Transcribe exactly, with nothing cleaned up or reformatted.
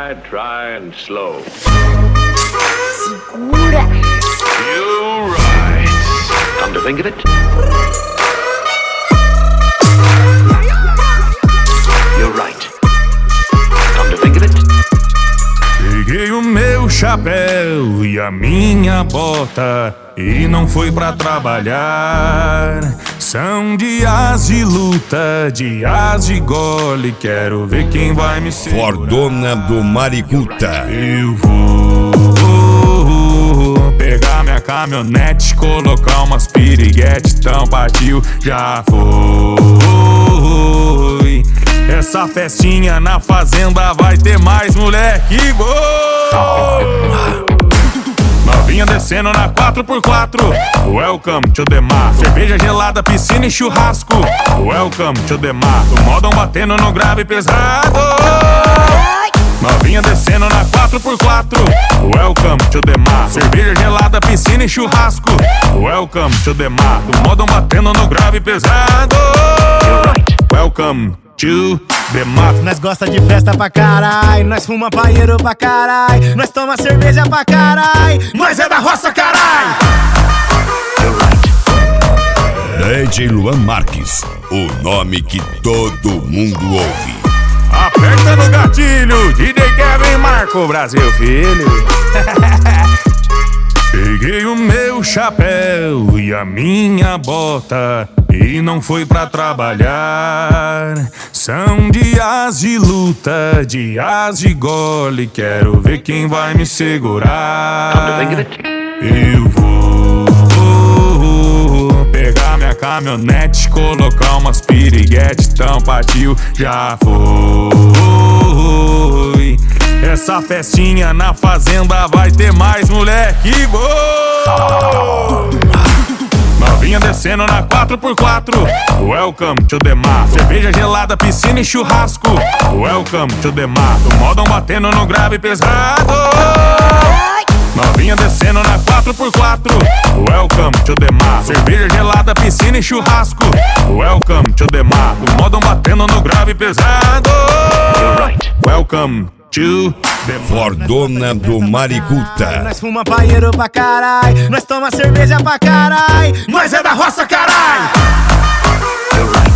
Try, try and slow. Segura. You're right. Come to think of it. You're right. Come to think of it. Peguei o meu chapéu e a minha bota e não fui pra trabalhar. São dias de luta, dias de gole. Quero ver quem vai me segurar. Fordona do Maricuta. Eu vou pegar minha caminhonete, colocar umas piriguete. Então partiu, já foi. Essa festinha na fazenda vai ter mais moleque. Novinha descendo na quatro por quatro. Welcome to the mar. Cerveja gelada, piscina e churrasco. Welcome to the mar. O modão batendo no grave pesado. Novinha descendo na quatro por quatro. Welcome to the mar. Cerveja gelada, piscina e churrasco. Welcome to the mar. O modão batendo no grave pesado. Welcome to the mar. Nós gosta de festa pra carai, nós fuma paieiro pra carai, nós toma cerveja pra carai, nós é da roça carai. D J Luan Marques, o nome que todo mundo ouve. Aperta no gatilho, D J Kevin Marco, Brasil filho. Peguei o meu chapéu e a minha bota e não fui pra trabalhar. São dias de luta, dias de gole. Quero ver quem vai me segurar. Eu vou pegar minha caminhonete, colocar umas piriguete. Então partiu, já foi. Essa festinha na fazenda vai ter mais moleque. Novinha descendo na quatro por quatro. Welcome to the mar. Cerveja gelada, piscina e churrasco. Welcome to the mar. O modão batendo no grave pesado. Novinha descendo na quatro por quatro. Welcome to the mar. Cerveja gelada, piscina e churrasco. Welcome to the mar. O modão batendo no grave pesado. Welcome to the Fordona do Maricuta. Nós fuma paieiro pra carai, nós toma cerveja pra carai, nós é da roça carai.